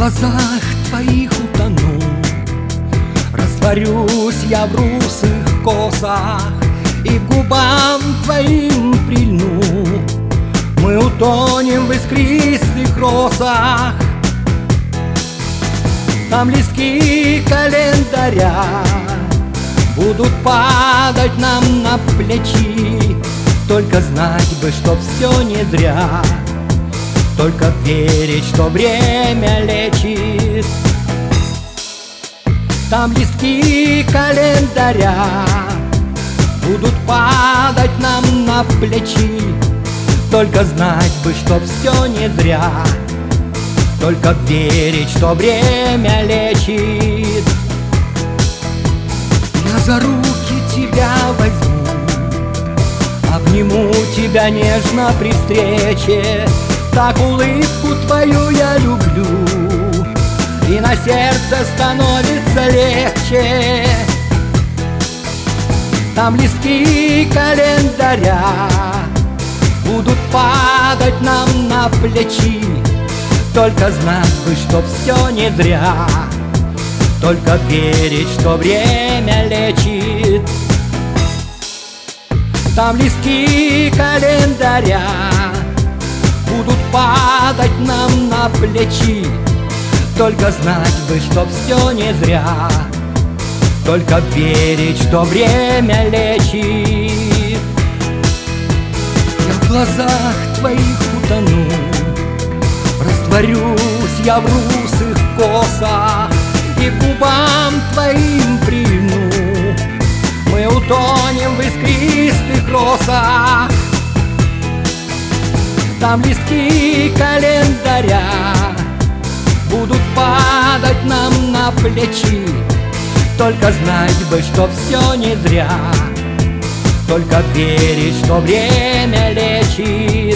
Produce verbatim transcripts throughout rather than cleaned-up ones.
глазах твоих утону, растворюсь я в русых косах и к губам твоим прильну. Мы утонем в искристых росах. Там листки календаря будут падать нам на плечи. Только знать бы, что все не зря, только верить, что время лечит. Там листки календаря будут падать нам на плечи. Только знать бы, что все не зря, только верить, что время лечит. Я за руки тебя возьму, обниму тебя нежно при встрече. Так улыбку твою я люблю, и на сердце становится легче. Там листки календаря будут падать нам на плечи. Только знать бы, что все не зря, только верить, что время лечит. Там листки календаря будут падать нам на плечи. Только знать бы, что все не зря, только верить, что время лечит. Я в глазах твоих утону, растворюсь я в русых косах и к губам твоим прильну. Мы утонем в искристых росах. Там листки календаря будут падать нам на плечи. Только знать бы, что все не зря, только верить, что время лечит.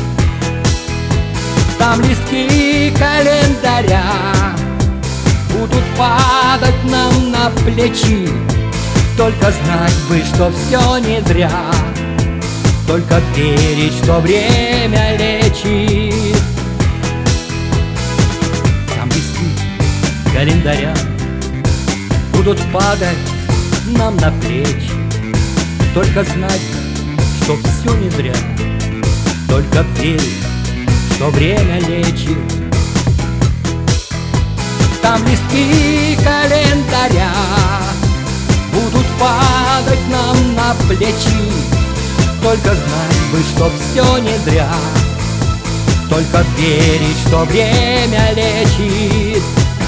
Там листки календаря будут падать нам на плечи. Только знать бы, что все не зря, только верить, что время лечит. Там листки календаря будут падать нам на плечи. Только знать, что все не зря, только верить, что время лечит. Там листки календаря будут падать нам на плечи. Только знать бы, что все не зря, только верить, что время лечит.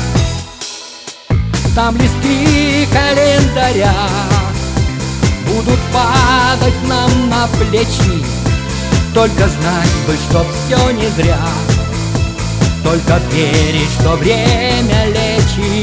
Там листки календаря будут падать нам на плечи. Только знать бы, что все не зря, только верить, что время лечит.